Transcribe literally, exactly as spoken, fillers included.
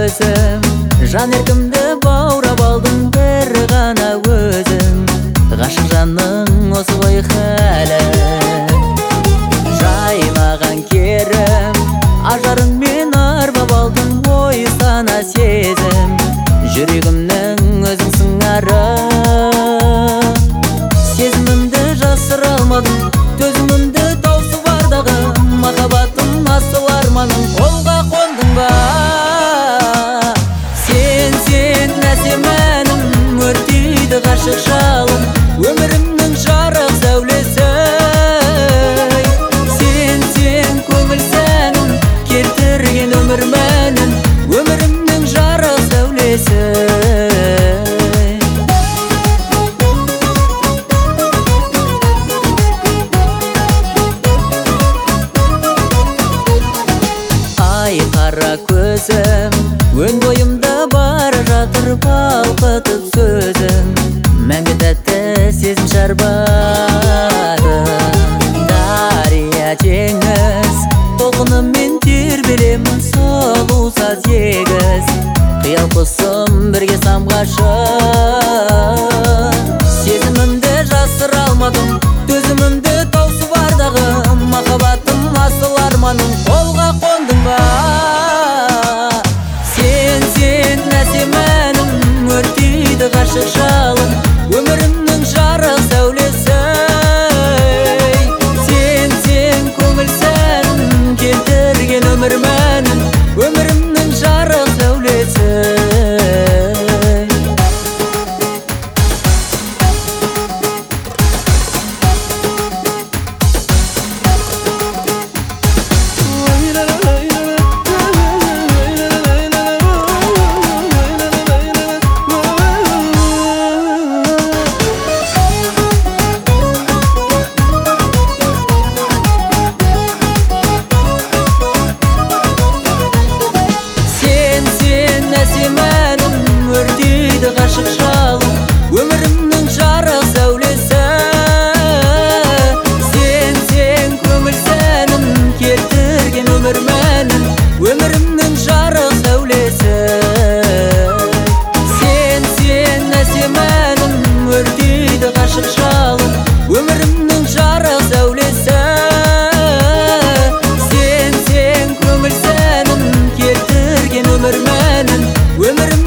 көзім, жан еркімді баурап алдың бір ғана өзің. Ғашық жанның осы ғой хәлі, жаймаған керім, ажарыңмен арбап алдың ой сана сезім. Жүрегімнің өзіңсің ары, сезімімді жасыра алмадым, төзімімді таусып ардағы, махаббатым асыл арманым, қолға қондың ба? Сен, сен әсем әнім, өртейді ғашық жалын, өмірімнің жарық сәулесі. Сен, сен көңіл сәнім, келтірген өмір мәнін, өмірімнің жарық сәулесі. Ай қара көзім, өн бойымда бара жатыр балқытып сөзім. Мәңгі тәтті сезім шарбаты, дария теңіз, толқыныммен тербелемін сұлу саз егіз. Қиял құсым бірге самғашы, сезімімді жасыра алмадым, төзімімді таусып ардағы, махаббатым асыл арманым, қолға қондың ба? Сен, сен әсем әнім, өртейді ғашық жалын, өмірімнің жарық сәулесі. Сен, сен көңіл сәнім, келтірген өмір мәнін, өмірімнің жарық сәулесі. Әсем әнім, өртейді ғашық жалын, өмірімнің жарық сәулесі. Сен, сен көңіл сәнім, келтірген өмір мәнін, өмірімнің жарық сәулесі. Сен, сен әсем әнім, өртейді ғашық жалын, өмірімнің жарық сәулесі. Сен, сен көңіл сәнім, келтірген өмір мәнін, өмірім